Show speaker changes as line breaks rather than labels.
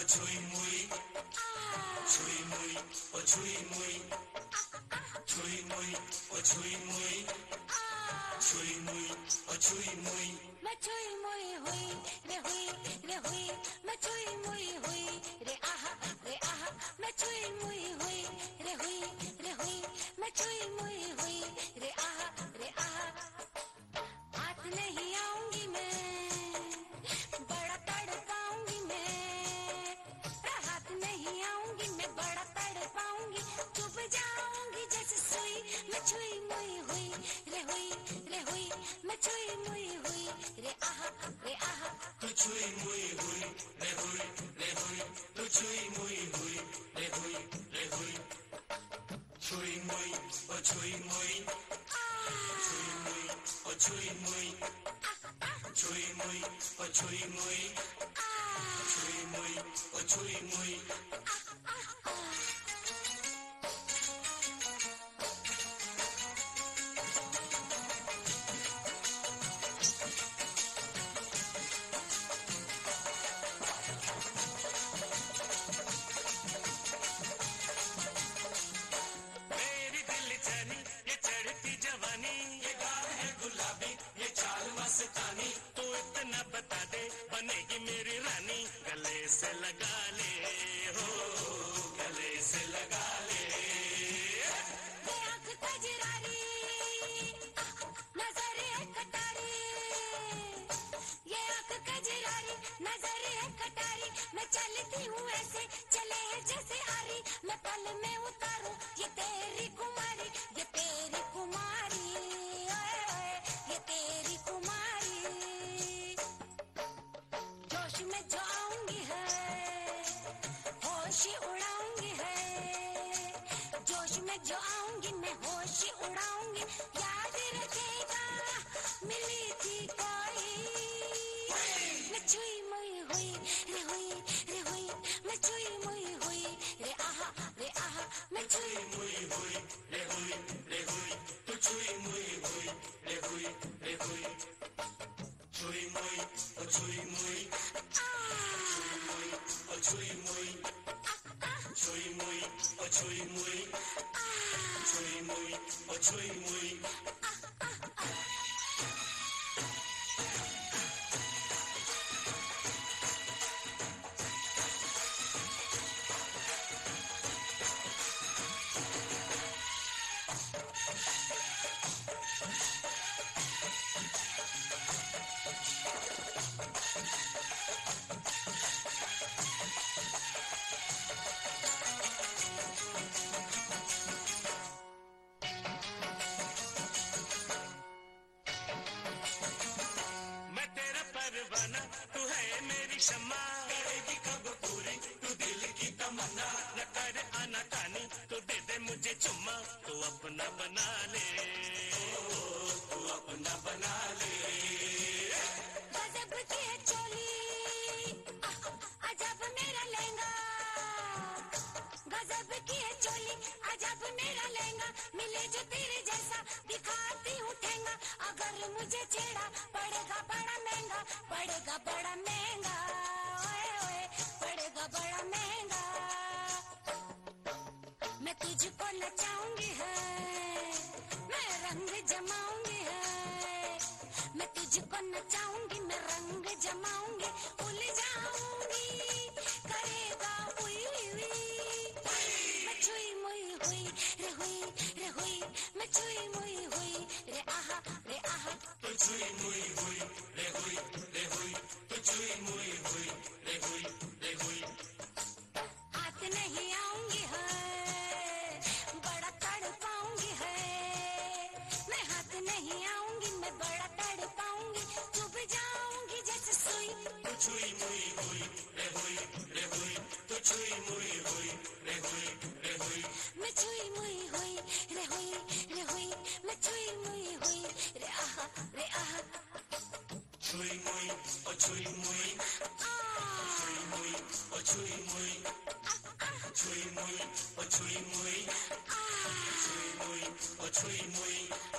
छुई मुई छुई मुई ओ छुई मुई छुई मुई ओ छुई मुई छुई मुई ओ छुई मुई
मैं छुई मुई हुई रे हुई मैं छुई मुई हुई रे आहा मैं छुई मुई हुई रे हुई मैं छुई मुई हुई रे आहा हाथ नहीं आऊंगी मैं बड़ा तड़पाऊंगी मैं हाथ नहीं आऊंगी मैं बड़ा तड़पाऊंगी चुप जाऊंगी जैसे सुई मैं छुई मुई हुई रे हुई मैं छुई मुई हुई रे आहा
तू छुई मुई हुई रे हुई तू छुई मुई हुई रे हुई छुई मुई ओ छुई मुई छुई मुई ओ छुई मुई छुई मुई ओ छुई मुई छुई मुई ओ छुई मुई
तू इतना बता दे बनेगी मेरी रानी गले से लगा ले हो गले से लगा ले
ये आँख कजरारी नजर है कटारी ये आँख कजरारी नजर है कटारी मैं चलती हूँ ऐसे चले जैसे आरी मैं पल में उतारूं ये तेरी कुमारी ये तेरी कुमारी ये तेरी कुमारी जोश में जो आऊंगी है होश उड़ाऊंगी है जोश में जो आऊंगी मैं होश उड़ाऊंगी याद रखेगा मिली थी कोई मैं छुई मुई हुई रे हुई मैं छुई मुई हुई रे आहा मैं छुई
मुई हुई रे हुई तू छुई मुई हुई रे हुई छुई मुई ओ छुई मुई छुई मुई ओ छुई मुई छुई मुई ओ छुई मुई छुई मुई ओ छुई मुई
तू है मेरी शम्मा
करेगी कब पूरी तू दिल की तमन्ना
न कर आना कानी तू दे दे मुझे चुम्मा तू अपना बना ले
तू अपना बना ले
गजब की है चोली अजब मेरा लहंगा गजब की है चोली अजब मेरा लहंगा मिले जो तेरे जैसा दिखाती हूँ ठेंगा अगर मुझे छेड़ा पड़ेगा बड़ा महंगा पड़ेगा बड़ा महंगा ओए पड़ेगा बड़ा महंगा मैं तुझको नचाऊंगी है मैं रंग जमाऊंगी है मैं तुझको नचाऊंगी मैं रंग जमाऊंगी उल जाऊंगी करेगा उई मैं छुई मुई हुई रे हुई मैं छुई मुई हुई रे आहा
तू छुई मुई हुई रे हुई तू छुई मुई हुई रे हुई
हाथ नहीं आऊंगी है बड़ा तड़पाऊंगी है मैं हाथ नहीं आऊंगी मैं बड़ा तड़पाऊंगी चुप जाऊंगी जैसे सुई
तू छुई मुई हुई रे हुई तू छुई मुई हुई रे हुई
मैं छुई मुई हुई रे हुई मैं छुई मुई हुई रे आहा
छुई मुई ओ छुई मुई छुई मुई ओ छुई मुई छुई मुई ओ छुई मुई छुई मुई ओ छुई मुई